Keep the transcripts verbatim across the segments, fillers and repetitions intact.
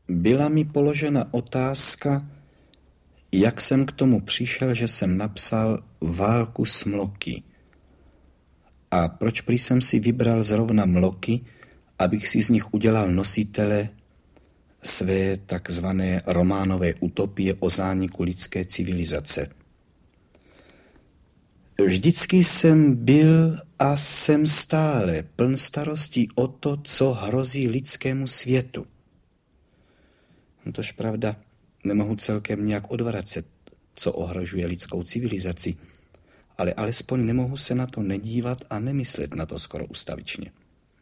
Byla mi položena otázka, jak jsem k tomu přišel, že jsem napsal Válku s mloky. A proč prý jsem si vybral zrovna mloky, abych si z nich udělal nositele své takzvané románové utopie o zániku lidské civilizace. Vždycky jsem byl a jsem stále pln starostí o to, co hrozí lidskému světu. Tož pravda, nemohu celkem nějak odvracet, co ohrožuje lidskou civilizaci, ale alespoň nemohu se na to nedívat a nemyslet na to skoro ustavičně.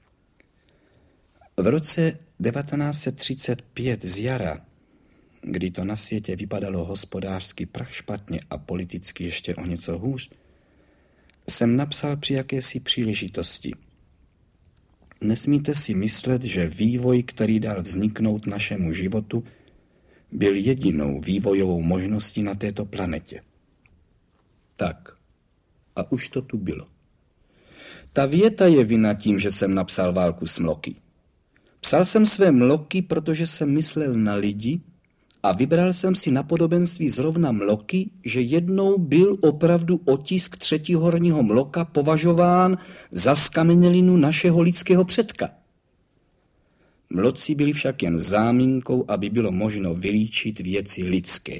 V roce devatenáct set třicet pět z jara, kdy to na světě vypadalo hospodářsky prach špatně a politicky ještě o něco hůř, jsem napsal při jakési příležitosti. Nesmíte si myslet, že vývoj, který dal vzniknout našemu životu, byl jedinou vývojovou možností na této planetě. Tak, a už to tu bylo. Ta věta je vina tím, že jsem napsal Válku s mloky. Psal jsem své mloky, protože jsem myslel na lidi a vybral jsem si na podobenství zrovna mloky, že jednou byl opravdu otisk třetihorního mloka považován za skamenělinu našeho lidského předka. Mloci byli však jen záminkou, aby bylo možno vylíčit věci lidské.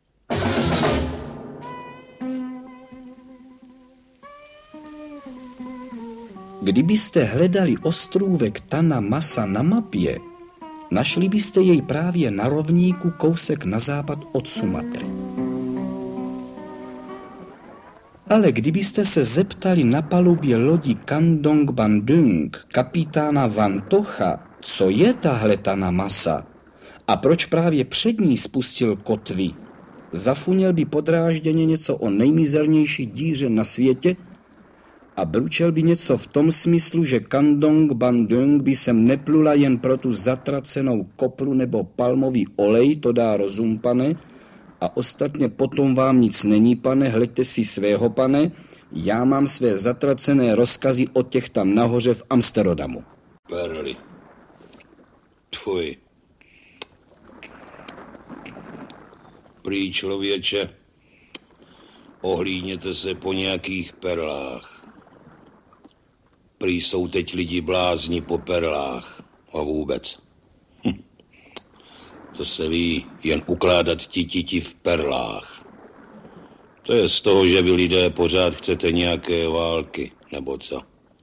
Kdybyste hledali ostrůvek Tana Masa na mapě, našli byste jej právě na rovníku kousek na západ od Sumatry. Ale kdybyste se zeptali na palubě lodi Kandong Bandung kapitána Van Tocha, co je tahle Tana Masa a proč právě před ní spustil kotvy, zafuněl by podrážděně něco o nejmizernější díře na světě a bručel by něco v tom smyslu, že Kandong Bandung by sem neplula jen pro tu zatracenou kopru nebo palmový olej, to dá rozum, pane, a ostatně potom vám nic není, pane, hleďte si svého, pane, já mám své zatracené rozkazy od těch tam nahoře v Amsterdamu. Perli. Tvoj. Prý, člověče, ohlídněte se po nějakých perlách. Prý jsou teď lidi blázni po perlách a vůbec. Hm. To se ví, jen ukládat ti titi v perlách. To je z toho, že vy lidé pořád chcete nějaké války, nebo co?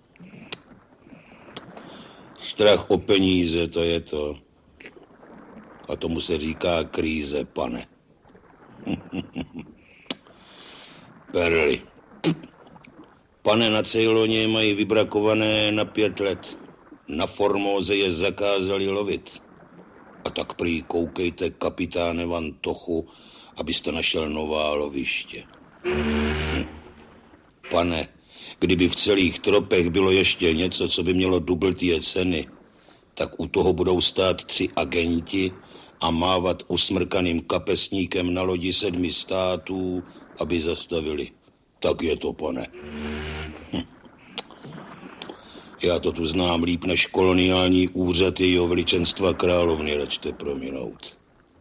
Strach o peníze, to je to. A tomu se říká kríze, pane. Perly. Pane, na Ceyloně mají vybrakované na pět let. Na Formóze je zakázali lovit. A tak prý koukejte, kapitáne Van Tochu, abyste našel nová loviště. Hm. Pane, kdyby v celých tropech bylo ještě něco, co by mělo dubeltě ceny, tak u toho budou stát tři agenti a mávat usmrkaným kapesníkem na lodi sedmi států, aby zastavili. Tak je to, pane. Hm. Já to tu znám líp než koloniální úřad jejího veličenstva královny, račte prominout.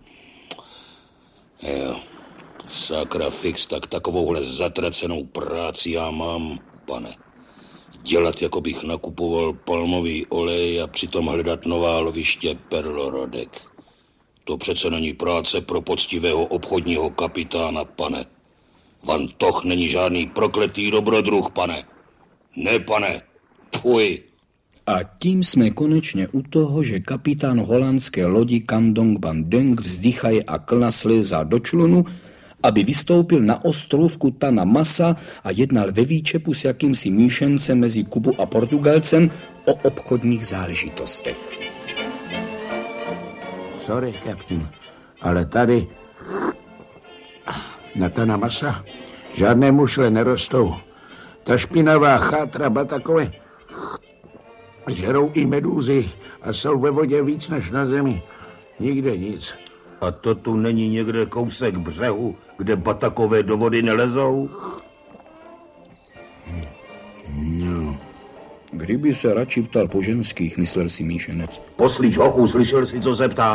Jo, sakra fix, tak takovouhle zatracenou práci já mám, pane. Dělat, jako bych nakupoval palmový olej a přitom hledat nová loviště perlorodek. To přece není práce pro poctivého obchodního kapitána, pane. Van Toch není žádný prokletý dobrodruh, pane. Ne, pane. Fuj. A tím jsme konečně u toho, že kapitán holandské lodi Kandong Bandung vzdychaje a klna slézá do člunu, aby vystoupil na ostrůvku Tana Masa a jednal ve výčepu s jakýmsi míšencem mezi Kubou a Portugalcem o obchodních záležitostech. Sorry, kapitán, ale tady na Tana Masa žádné mušle nerostou. Ta špinavá chátra batakové žerou i medúzy a jsou ve vodě víc než na zemi. Nikde nic. A to tu není někde kousek břehu, kde batakové do vody nelezou? No. Kdyby se radši ptal po ženských, myslel si míšenec. Poslíš, hochu, slyšel jsi, co se ptá?